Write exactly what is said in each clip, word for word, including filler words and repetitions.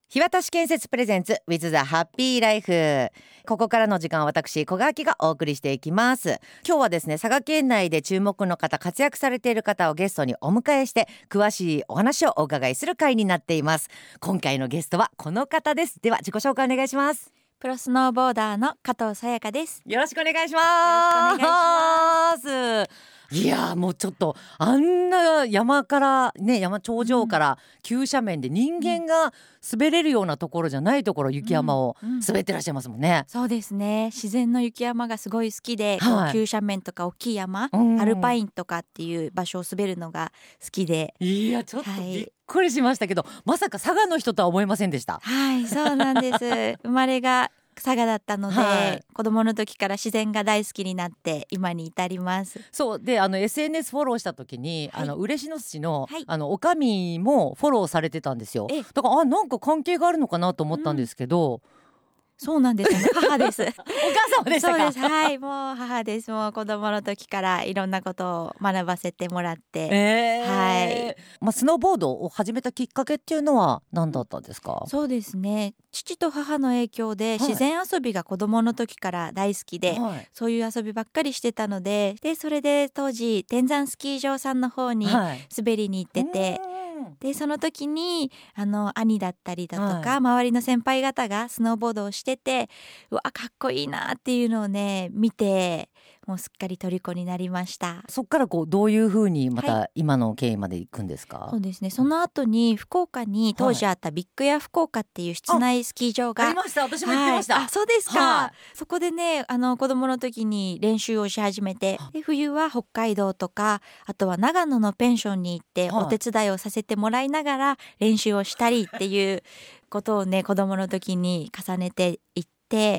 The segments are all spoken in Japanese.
日渡し建設プレゼンツ with the happy life。 ここからの時間は私小川明がお送りしていきます。今日はですね、佐賀県内で注目の方、活躍されている方をゲストにお迎えして詳しいお話をお伺いする会になっています。今回のゲストはこの方です。では自己紹介お願いします。 プロスノーボーダーの加藤さやかです。 よろしくお願いします。よろしくお願いします。いやもうちょっとあんな山からね、山頂上から急斜面で人間が滑れるようなところじゃないところ、雪山を滑ってらっしゃいますもんね、うんうん、 そうですね。自然の雪山がすごい好きで、はい、こう急斜面とか大きい山、うん、アルパインとかっていう場所を滑るのが好きで、 いやちょっとびっくりしましたけど、はい、まさか佐賀の人とは思いませんでした。 はいそうなんです生まれが佐賀だったので、はい、子供の時から自然が大好きになって今に至ります。 そうで、あの エスエヌエス フォローした時に、はい、あの嬉野市の、はい、あのおかみもフォローされてたんですよ。だからあなんか関係があるのかなと思ったんですけど、うんそうなんですね。母ですお母様でしたか。 そうです。はいもう母です。もう子供の時からいろんなことを学ばせてもらって、 えーはいまあ、スノーボードを始めたきっかけっていうのは何だったんですか。 そうですね、父と母の影響で自然遊びが子供の時から大好きで、はい、そういう遊びばっかりしてたので、でそれで当時天山スキー場さんの方に滑りに行ってて、はいでその時にあの兄だったりだとか、はい、周りの先輩方がスノーボードをしてて、うわかっこいいなっていうのをね見て、もうすっかり虜になりました。 そっからこうどういう風にまた今の経緯まで行くんですか。 はい、そうですね。その後に福岡に当時あったビッグエア福岡っていう室内スキー場があ, ありました。私も行ってました、 はい、あそうですか、 はい、 そこでねあの子供の時に練習をし始めて、で冬は北海道とかあとは長野のペンションに行ってお手伝いをさせてもらいながら練習をしたりっていうことをね子供の時に重ねていって、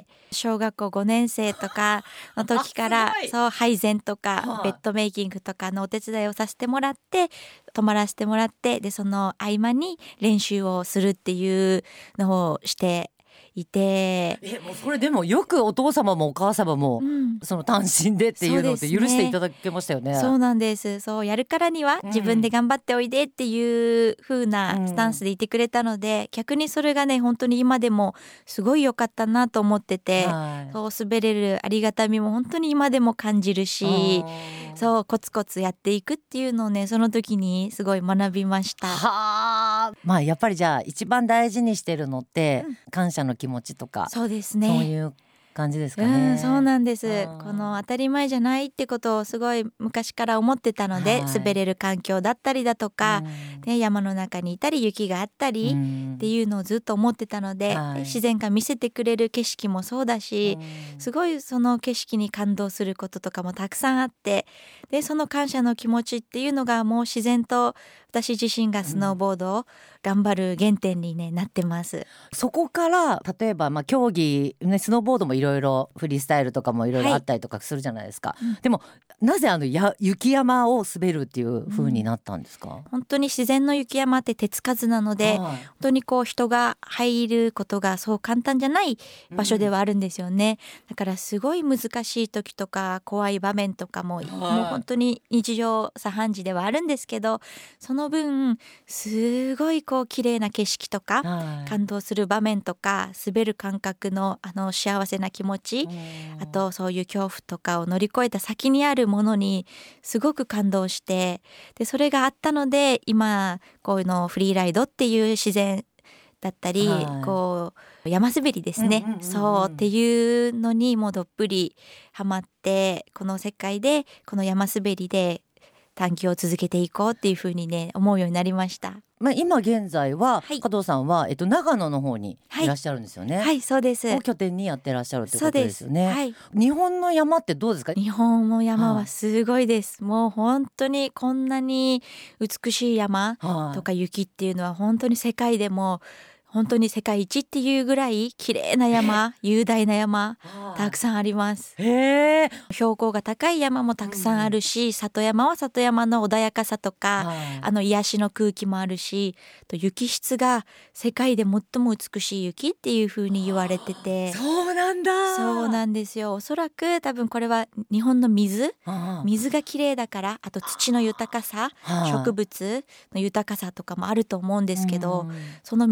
小学校ごねん生とかの時からそう配膳とか、はい、ベッドメイキングとかのお手伝いをさせてもらって泊まらせてもらって、でその合間に練習をするっていうのをしていて、 えもうそれでもよくお父様もお母様も、うん、その単身でっていうので許していただけましたよね。 そうなんです。そうやるからには自分で頑張っておいでっていう風なスタンスでいてくれたので、うん、逆にそれがね本当に今でもすごい良かったなと思ってて、はい、そう滑れるありがたみも本当に今でも感じるし、そうコツコツやっていくっていうのをねその時にすごい学びました。 はまあやっぱりじゃあ一番大事にしてるのって、うん、感謝の気持ちとか、 そうですね、 そういう感じですかね。 うん、そうなんです。この当たり前じゃないってことをすごい昔から思ってたので、はい、滑れる環境だったりだとか、ね、山の中にいたり雪があったりっていうのをずっと思ってたので、はい、自然が見せてくれる景色もそうだし、すごいその景色に感動することとかもたくさんあって、でその感謝の気持ちっていうのがもう自然と私自身がスノーボードを頑張る原点に、ね、なってます。 そこから例えば、まあ、競技、ね、スノーボードもいろいろフリースタイルとかもいろいろあったりとかするじゃないですか、はい、でもなぜあのや雪山を滑るっていう風になったんですか。うん、 本当に自然の雪山って手つかずなので、はい、本当にこう人が入ることがそう簡単じゃない場所ではあるんですよね、うん、だからすごい難しい時とか怖い場面とかも、はい、もう本当に日常茶飯事ではあるんですけど、その分すごいこう綺麗な景色とか、はい、感動する場面とか滑る感覚のあの幸せな気持ち、あとそういう恐怖とかを乗り越えた先にあるものにすごく感動して、でそれがあったので今こういうのフリーライドっていう自然だったり、はい、こう山滑りですね、うんうんうんうん、そうっていうのにもうどっぷりハマって、この世界でこの山滑りで探求を続けていこうっていう風にね思うようになりました。 まあ、今現在は、はい、加藤さんは、えっと、長野の方にいらっしゃるんですよね。 はい、はい、そうです。 を拠点にやってらっしゃるってことですよね。 はい、 日本の山ってどうですか。 日本の山はすごいです、はい、もう本当にこんなに美しい山とか雪っていうのは本当に世界でも本当に世界一っていうぐらい綺麗な山、雄大な山たくさんあります。 へー、 標高が高い山もたくさんあるし、うん、里山は里山の穏やかさとか、はい、あの癒しの空気もあるし、と雪質が世界で最も美しい雪っていう風に言われてて。 そうなんだ。 そうなんですよ。おそらく多分これは日本の水水が綺麗だから、あと土の豊かさ、植物の豊かさとかもあると思うんですけど、その水がね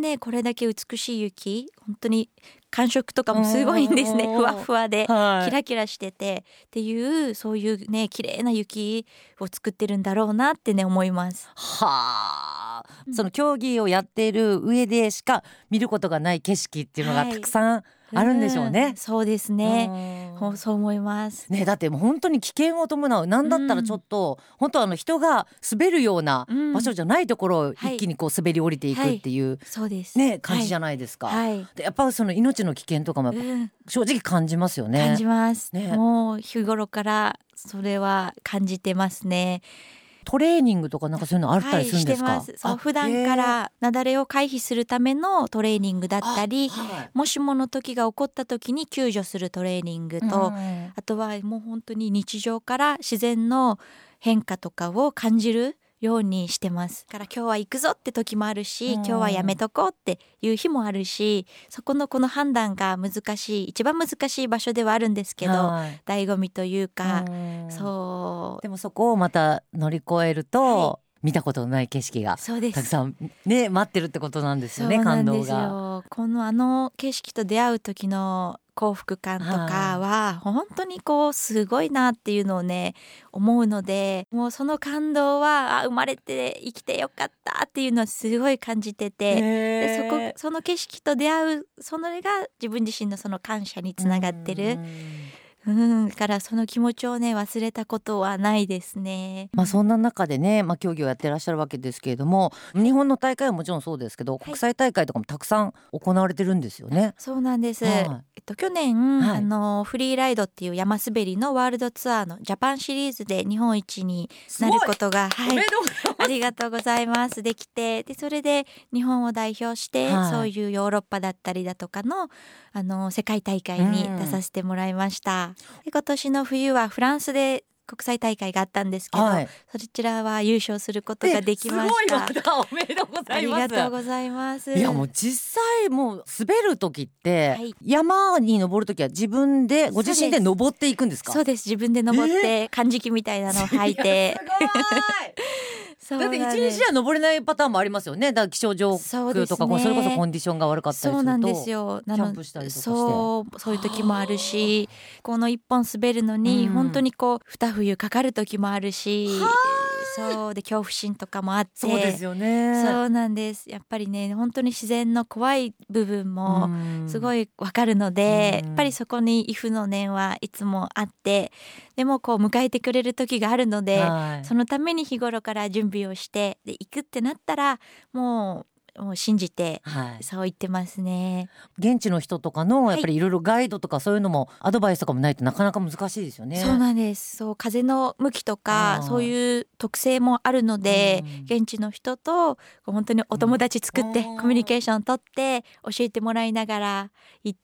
ねこれだけ美しい雪、本当に感触とかもすごいんですね。ふわふわで、はい、キラキラしててっていう、そういうね綺麗な雪を作ってるんだろうなってね思います。 はあ、うん、その競技をやっている上でしか見ることがない景色っていうのがたくさんあるんでしょうね、はい、うん、 そうですね、そう思いますね。だってもう本当に危険を伴う、なんだったらちょっと、うん、本当あの人が滑るような場所じゃないところを一気にこう滑り降りていくっていう、はいはい、 そうですね、感じじゃないですか、 はいはい、 でやっぱその命の危険とかもやっぱ正直感じますよね、 うん、感じます、 ね、 もう日頃からそれは感じてますね。 トレーニングとかなんかそういうのあったりするんですか？ はい、してます。そう、普段から雪崩を回避するためのトレーニングだったり、 はい、 もしもの時が起こった時に救助するトレーニングと、うん、あとはもう本当に日常から自然の変化とかを感じるようにしてます。だから今日は行くぞって時もあるし、今日はやめとこうっていう日もあるし、そこのこの判断が難しい、一番難しい場所ではあるんですけど、はい、醍醐味というか、そうでもそこをまた乗り越えると、はい、見たことのない景色がたくさんね待ってるってことなんですよね。感動がこのあの景色と出会う時の幸福感とかは本当にこうすごいなっていうのをね思うので、もうその感動はあ生まれて生きてよかったっていうのはすごい感じてて、でそこその景色と出会う、それが自分自身のその感謝につながってる。うん、だからその気持ちをね忘れたことはないですね。 まあ、そんな中でね、まあ、競技をやってらっしゃるわけですけれども、日本の大会はもちろんそうですけど、はい、国際大会とかもたくさん行われてるんですよね。 そうなんです、 はい、 えっと、去年、 はい、 あのフリーライドっていう山滑りのワールドツアーのジャパンシリーズで日本一になることが、はい、ありがとうございますできて、でそれで日本を代表して、はい、そういうヨーロッパだったりだとかの、あの世界大会に出させてもらいました、うん、で今年の冬はフランスで国際大会があったんですけど、はい、そちらは優勝することができました。 すごい、またおめでとうございます。 ありがとうございます。 いやもう実際もう滑る時って、はい、山に登る時は自分でご自身で登っていくんですか？ そうです、自分で登って、えー、漢字機みたいなのを履いてすごいだって一日じゃ登れないパターンもありますよね。だから気象条件とか そ,、ね、それこそコンディションが悪かったりすると、 そうなんですよ。 キャンプしたりとかして、 そうそういう時もあるし、この一本滑るのに本当にこう二冬かかる時もあるし、そうで恐怖心とかもあって、 そうですよね。 そうなんです。やっぱりね本当に自然の怖い部分もすごいわかるので、やっぱりそこにイフの念はいつもあって、でもこう迎えてくれる時があるので、はい、そのために日頃から準備をしてで行くってなったらもうもう信じて、はい、そう言ってますね。 現地の人とかのやっぱりいろいろガイドとかそういうのもアドバイスとかもないとなかなか難しいですよね。 そうなんです。そう風の向きとかそういう特性もあるので、うん、現地の人と本当にお友達作って、うん、コミュニケーション取って教えてもらいながら行って、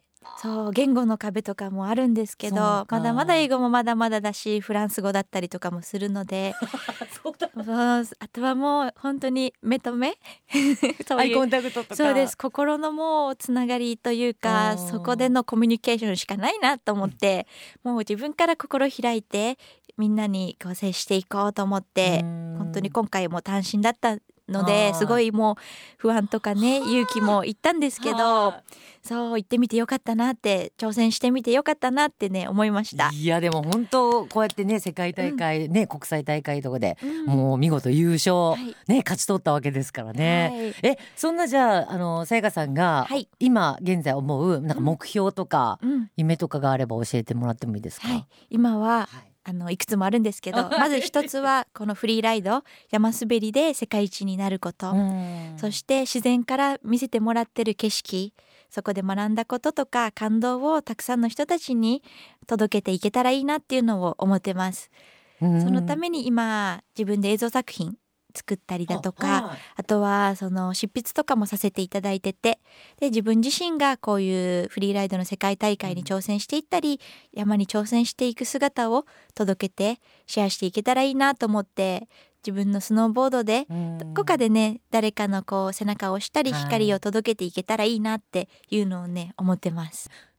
そう言語の壁とかもあるんですけど、まだまだ英語もまだまだだしフランス語だったりとかもするのでそうだそうあとはもう本当に目と目そうアイコンタクトとか、 そうです、心のもうつながりというか、そこでのコミュニケーションしかないなと思って、うん、もう自分から心開いてみんなにこう接していこうと思って、本当に今回も単身だったのですごいもう不安とかね勇気もいったんですけど、そう行ってみてよかったなって、挑戦してみてよかったなってね思いました。 いやでも本当こうやってね世界大会、うん、ね国際大会とかで、うん、もう見事優勝、はい、ね勝ち取ったわけですからね、はい、えそんなじゃああのさやかさんが、はい、今現在思うなんか目標とか、うん、夢とかがあれば教えてもらってもいいですか？ はい、今は、はいあのいくつもあるんですけどまず一つはこのフリーライド山滑りで世界一になること、そして自然から見せてもらってる景色、そこで学んだこととか感動をたくさんの人たちに届けていけたらいいなっていうのを思ってます。そのために今自分で映像作品作ったりだとか、 あ,、はい、あとはその執筆とかもさせていただいてて、で自分自身がこういうフリーライドの世界大会に挑戦していったり、うん、山に挑戦していく姿を届けてシェアしていけたらいいなと思って、自分のスノーボードでどこかでね誰かのこう背中を押したり光を届けていけたらいいなっていうのをね思ってます。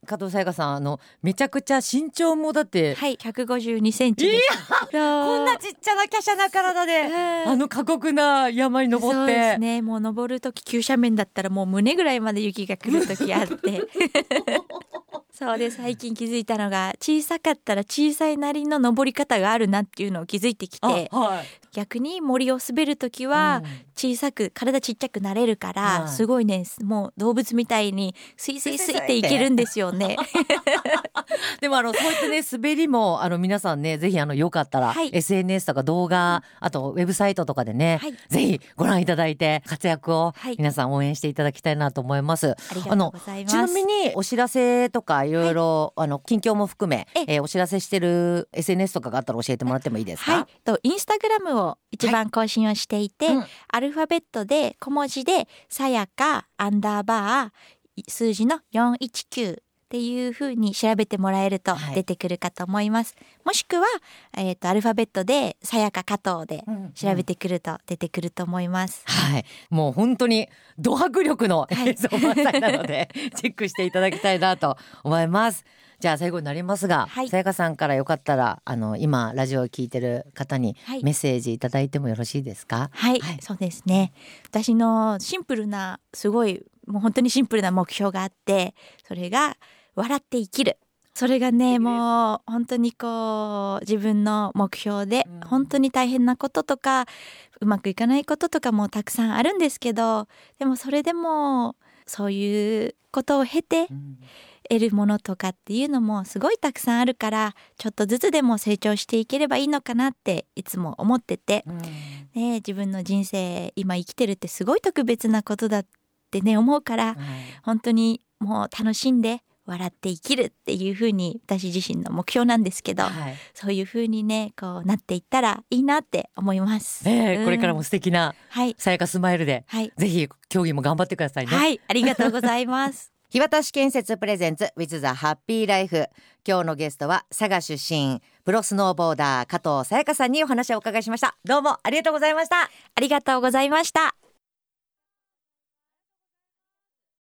加藤さやかさん、あのめちゃくちゃ身長もだってはいひゃくごじゅうにセンチです。 こんなちっちゃな華奢な体で、あの過酷な山に登って。 そうですね、もう登る時急斜面だったらもう胸ぐらいまで雪が来る時あってそうで最近気づいたのが、小さかったら小さいなりの登り方があるなっていうのを気づいてきて、はい、逆に森を滑る時は小さく、うん、体ちっちゃくなれるから、はい、すごいね、もう動物みたいにスイスイスイっていけるんですよねでもあのそういったね滑りもあの皆さんね、ぜひあのよかったら、はい、エスエヌエス とか動画、あとウェブサイトとかでね、はい、ぜひご覧いただいて活躍を皆さん応援していただきたいなと思います、はい、 ありがとうございます。 ちなみにお知らせとかいろいろあの近況も含め、えー、お知らせしてる エスエヌエス とかがあったら教えてもらってもいいですか？ はい、とインスタグラムを一番更新をしていて、はい、うん、アルファベットで小文字でさやかアンダーバー数字のよんいちきゅうっていう風に調べてもらえると出てくるかと思います、はい、もしくは、えー、とアルファベットでさやか加藤で調べてくると出てくると思います、 うんうん、はい、もう本当にド迫力の映像満載なので、はい、チェックしていただきたいなと思います。じゃあ最後になりますが、はい、さやかさんからよかったらあの今ラジオを聞いてる方にメッセージいただいてもよろしいですか？ はい、はい、そうですね、私のシンプルなすごいもう本当にシンプルな目標があって、それが笑って生きる。それがね、もう本当にこう自分の目標で、うん、本当に大変なこととかうまくいかないこととかもたくさんあるんですけど、でもそれでもそういうことを経て、うん、得るものとかっていうのもすごいたくさんあるから、ちょっとずつでも成長していければいいのかなっていつも思ってて、うん、ね、自分の人生今生きてるってすごい特別なことだってね思うから、はい、本当にもう楽しんで笑って生きるっていう風に私自身の目標なんですけど、はい、そういう風にねこうなっていったらいいなって思います、 ね、うん、これからも素敵なさやかスマイルで、はい、ぜひ競技も頑張ってくださいね。 はい、ありがとうございます日渡し建設プレゼンツ with the happy life。 今日のゲストは佐賀出身プロスノーボーダー加藤さやかさんにお話をお伺いしました。どうもありがとうございました。 ありがとうございました。